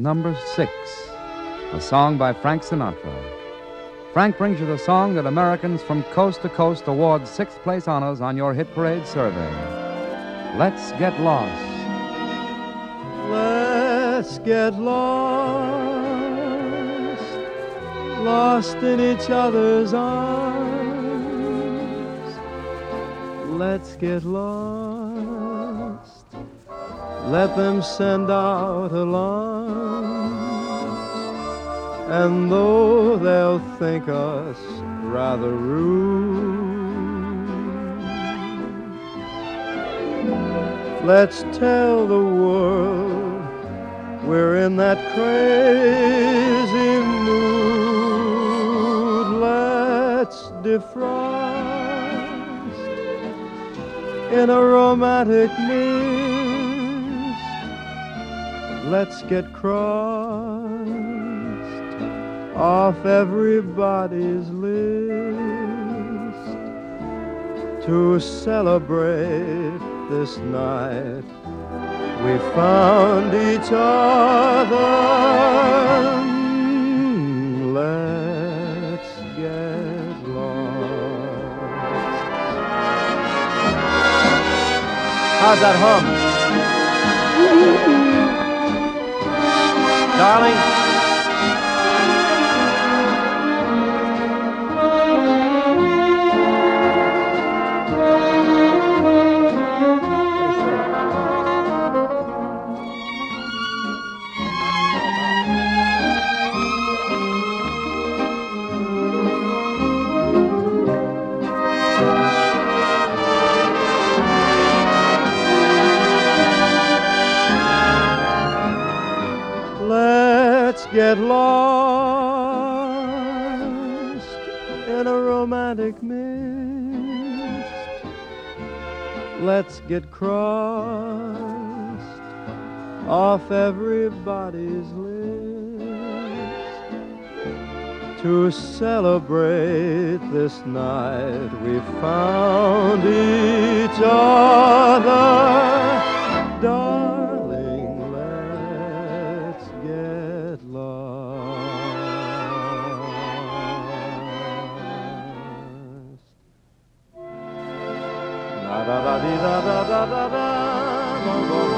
number 6, a song by Frank Sinatra. Frank brings you the song that Americans from coast to coast award 6th place honors on your hit parade survey. Let's Get Lost. Let's get lost, lost in each other's arms. Let's get lost, let them send out alarms. And though they'll think us rather rude, let's tell the world we're in that crazy mood. Let's defrost in a romantic mist. Let's get crossed off everybody's list to celebrate this night we found each other. Let's get lost. How's that hum? Darling? Let's get lost in a romantic mist. Let's get crossed off everybody's list to celebrate this night we found each other. Darling, let's get lost. La da da dee da da da da da.